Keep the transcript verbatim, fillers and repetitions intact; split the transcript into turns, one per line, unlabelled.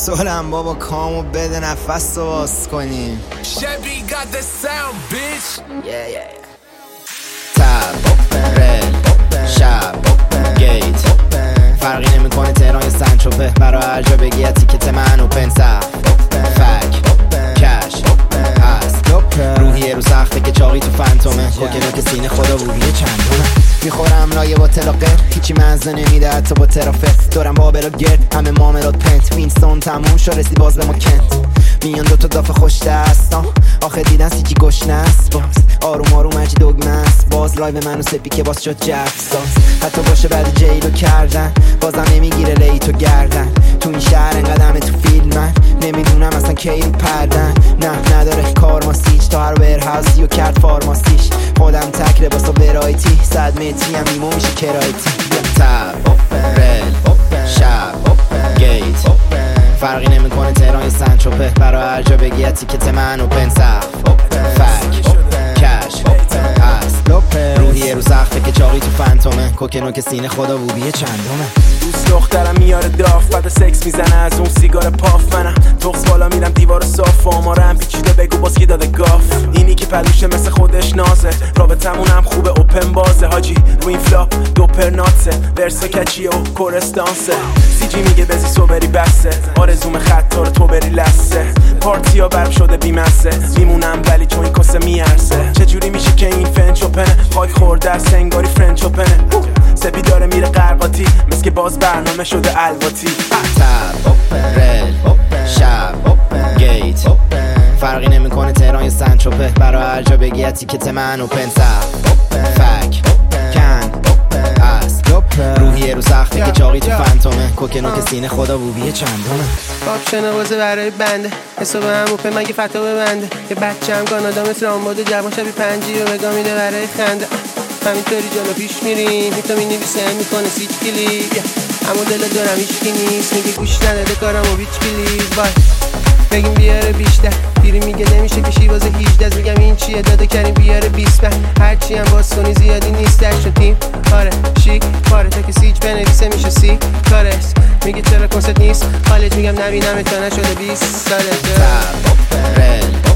سولم بابا کامو بده نفس رو باز کنیم.
Chevy got the sound bitch.
yeah, yeah. تب رل شب گیت فرقی نمیکنه تهران یا سنتروپه، برا هر جا بگی یا تیکت من اوپن سقف فک کش هست روحیه رو سخته که چاقی تو فنتومه کوکنو که سینه خدا بویه چندمه میخورم رایه با تلاقه هیچی منزه نمیده حتی با ترافه دورم بابلا گرد همه معاملات پنت وینستون تموم شو رسی باز به ما کنت میان دوتا دافه خوش دستان آخه دیدن سیچی گشنه است باز آروم آروم هرچی دگمه است باز لایو منو سپی که باز شد جفساز حتی باشه بعد جیلو کردن بازم نمیگیره لیتو گردن تو این شهر انقدمه تو فیلم من نمیدونم اصلا کی رو پردن نه نداره کار ما سیچ تا هر ورهاوسی و کرد فارماسیش خودم تک لباسا ورایتی صد متری هم میمون میشه کرایتی تب رل شب گیت فرقی نمیکنه تهران یا سنتروپه برا هر جا بگی یا تیکت من اوپن سقف فک کش هست روحیه رو سخته که چاقی تو فنتومه کوکنو که سینه خدا بوبیه چندمه
دوست دخترم میاره داف بعد سکس میزنه از اون سیگار پاف منم تخص بالا میرم دیوار صاف آماره هم پیچیده بگو باز کی داده گاف اینی که پلوشه مثل خودش نازه رابطمون هم خوبه اوپن بازه حاجی رو این فلاپ دوپر ناتسه ورسا کچیه و کورستانسه سیجی میگه بزی سو بری بسه آرزوم خطار تو بری لسه پارتی ها برم شده بیمسه میمونم ولی چون این کاسه میارسه چجوری میشه که این فنچ اوپنه خاک خورده از سنگاری فرنچ اوپنه سپی داره میره قرقاتی مثل که باز برنامه شده الواتی
تب رل شب گیت فرقی نمیکنه تهران یا سنتروپه برا هر جا بگی یا تیکت من اوپن سقف فک کن هست روحیه رو سخته که چاقی تو فنتومه کوکنو که سینه خدا بوبیه چندمه
باپ شنوازه برای بنده حساب هم اوپن مگه فتا ببنده یه بچه هم کانادا مثل آنباده جوان شبی پنجی رو بگاه میده برای خنده همینطوری جلو پیش میریم میتو می نویسه میکنه سیچ کلیپ اما دل دارم هیچکی نیست میگه گوش نداده کارم و بیچ کلیز بای بگیم بیاره بیشتر پیری میگه نمیشه کشی بازه هیجده میگم این چیه داده کریم بیاره بیست بر هرچی هم باز کنی زیادی نیست درشون تیم آره شیک پاره تا که سیچ بنویسه میشه سی کارست میگه چرا کنسرت نیست حالت میگم نبینم تا نشده بیست ساله
تب رل